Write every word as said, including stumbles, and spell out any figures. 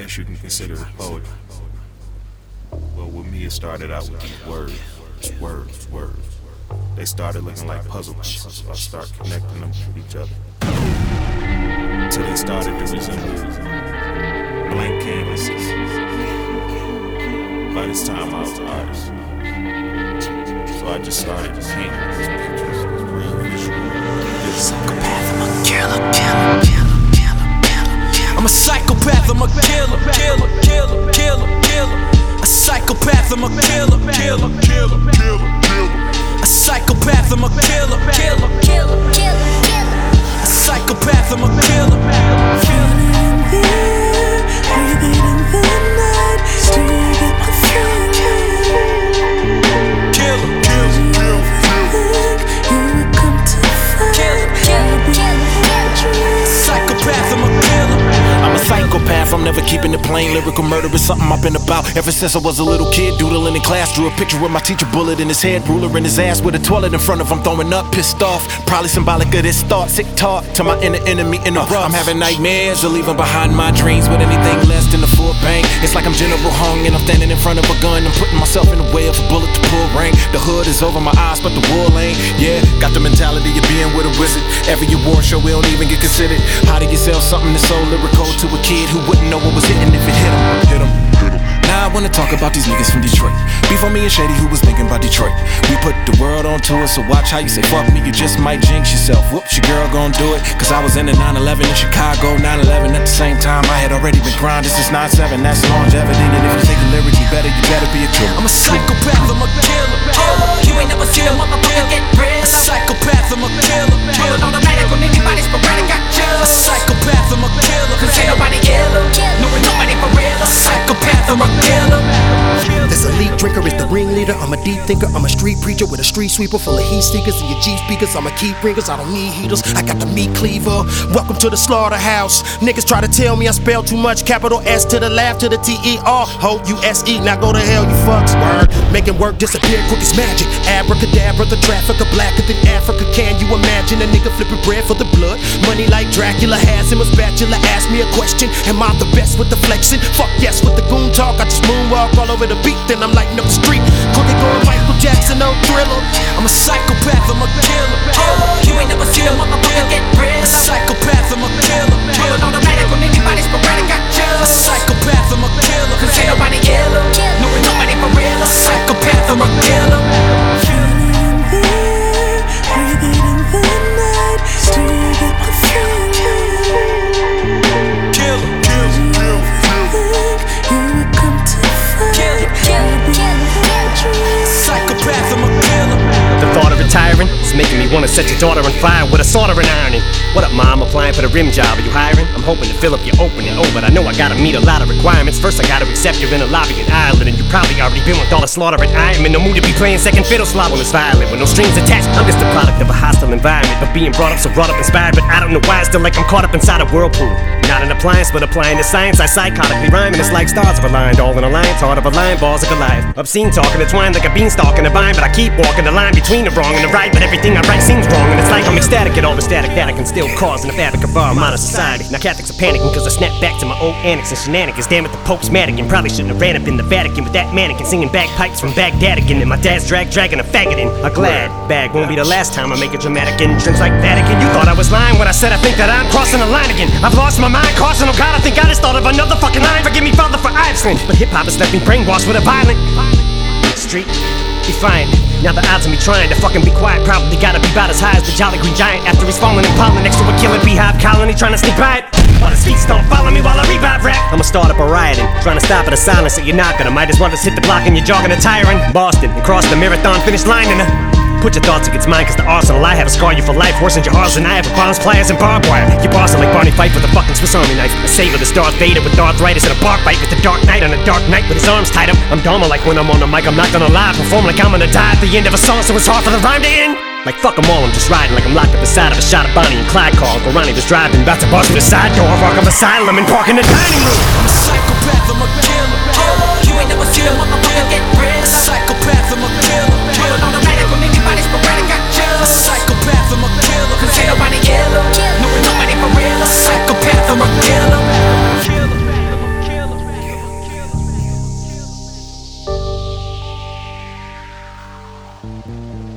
guess you can consider it poetry. Well, with me, it started out with these words, words, words. They started looking like puzzle pieces, so I started connecting them with each other. Until they started to resemble blank canvases. By this time, I was an artist. So I just started to paint these pictures, these real visual. Psychopath, I'm a killer, killer, killer, killer, killer. I'm a psychopath, I'm a killer, killer, killer, killer, killer. A psychopath, I'm a killer, killer, killer, killer, killer. A psychopath, I'm a killer, killer, killer, killer, killer. A psychopath, I'm a killer. Feeling in the air, breathing in the night. Do you get the feeling? Killer, killer, killer, killer. You would come to find. Killer, killer, killer. Psychopath, I'm a killer. I'm a psychopath, I'm never keeping it plain. Lyrical murder is something I've been about ever since I was a little kid. Doodling in class, drew a picture with my teacher, bullet in his head, ruler in his ass with a toilet in front of him, throwing up, pissed off. Probably symbolic of this thought, sick talk to my inner enemy in the rough. I'm having nightmares of leaving behind my dreams with anything less than a full bang. It's like I'm General Hung and I'm standing in front of a gun and putting myself in the way of a bullet to pull rank. The hood is over my eyes, but the wool ain't. Yeah, got the mentality of being with a wizard. Every award show we don't even get considered. How do you sell something that's so lyrical to a kid who wouldn't know what was hitting if it hit him? Hit him. Now I wanna talk about these niggas from Detroit. Beef on me and Shady, who was thinking about Detroit. We put the world on tour, so watch how you say fuck me, you just might jinx yourself. Whoops, your girl gon' do it. Cause I was in the nine eleven in Chicago, nine eleven at the same time. I had already been grinding since nine seven, that's longevity. And if you take it lyrically better, you better be a killer. I'm a psychopath, I'm a killer, killer. You ain't never seen a motherfucker get real. A psychopath, I'm a killer, killer. On the matter with anybody's sporadic, got chills. A psychopath, I'm a killer. Cause ain't nobody killer. No, nobody for real. A psychopath, I'm a killer. This elite drinker is the ringleader. I'm a deep thinker. I'm a street preacher with a street sweeper full of heat seekers and your Jeep speakers. I'm a key bringers. I don't need heaters. I got the meat cleaver. Welcome to the slaughterhouse. Niggas try to tell me I spell too much. Capital S to the laugh to the T E R. Ho U S E. Now go to hell, you fucks. Word. Making work disappear quick as magic. Abracadabra, the trafficker blacker than Africa. Can you imagine a nigga flipping bread for the blood? Money like Dracula has him a spatula. Ask me a question. Am I the best with the flexing? Fuck yes with the goon talk. I just moonwalk all over the beat. Then I'm lighting up the street. Crooked going Michael Jackson, no Thriller. I'm a psychopath, I'm a killer, killer. You ain't never seen a motherfucker get real. A psychopath, I'm a killer, killer. On the matter with anybody's sporadic, got chills. A psychopath, I'm a killer. Cause ain't nobody killer. No, nobody for real. A psychopath, I'm a killer. Feeling in the air, breathing in the night. Do you get the feeling? Killer, killer, killer, Think you would come to find. killer, killer, killer. Psychopath, I'm a killer. The thought of retiring is making me wanna set your daughter on fire with a soldering ironing. What up, mom? Applying for the rim job. Are you hiring? I'm hoping to fill up your opening. Oh, but I know I gotta meet a lot of requirements. First, I gotta accept you're in a lobby in Ireland, and you probably already been with all the slaughter. And I am in the mood to be playing second fiddle slop on this violin with no strings attached. I'm just a product of a hostile environment, but being brought up so brought up inspired. But I don't know why I still like I'm caught up inside a whirlpool. Not an appliance, but applying the science. I psychotically rhyme, and it's like stars are aligned, all in a line, taught of a line, balls of Goliath. Obscene talking, entwined like a beanstalk in a vine, but I keep walking the line between the wrong and the right. But everything I write seems wrong, and it's like I'm ecstatic at all the static that I can still cause in the fabric of our modern society. Now Catholics are panicking cause I snap back to my old annex and shenanigans. Damn it, the Pope's Madigan. Probably shouldn't have ran up in the Vatican with that mannequin singing bagpipes from Baghdad again. And my dad's drag dragging a faggot in a glad bag. Won't be the last time I make a dramatic entrance like Vatican. You thought I was lying when I said I think that I'm crossing the line again. I've lost my mind, caution, oh God, I think I just thought of another fucking line. Forgive me, Father, for I've sinned. But hip-hop has left me brainwashed with a violent street defiant. Now the odds of me trying to fucking be quiet probably gotta be about as high as the Jolly Green Giant after he's falling in pollen next to a killer beehive colony trying to sneak by it. While his feet don't follow me while I revive rap. I'ma start up a rioting, trying to stop at a silence that you're not gonna. Might as well just hit the block and you're jogging a tire in Boston and cross the marathon finish line and uh, put your thoughts against mine, cause the arsenal I have a scar you for life. Worse than your hearts than I have with bombs, pliers, and barbed wire. Your boss are like Barney Fife with a fucking Swiss Army knife. A saber that's Darth Vader with arthritis and a bark fight with the Dark Knight on a dark night with his arms tied up. I'm Dharma like when I'm on the mic, I'm not gonna lie. Perform like I'm gonna die at the end of a song, so it's hard for the rhyme to end. Like fuck them all, I'm just riding like I'm locked up inside of a shot of Bonnie and Clyde call. Uncle Ronnie was driving, about to bust through the side door of Arkham Asylum and park in the dining room. I'm a psychopath, I'm a killer, killer. You ain't never seen a motherfucker get real. A psychopath, I'm a killer, killer. On the matter with anybody's sporadic, got chills. A psychopath, I'm a killer. Cause ain't nobody killer. No, nobody for real. A psychopath, I'm a killer. Thank